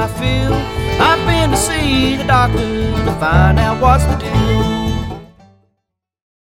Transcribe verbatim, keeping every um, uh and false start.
I feel. I've been to see the doctor to find out what's the deal.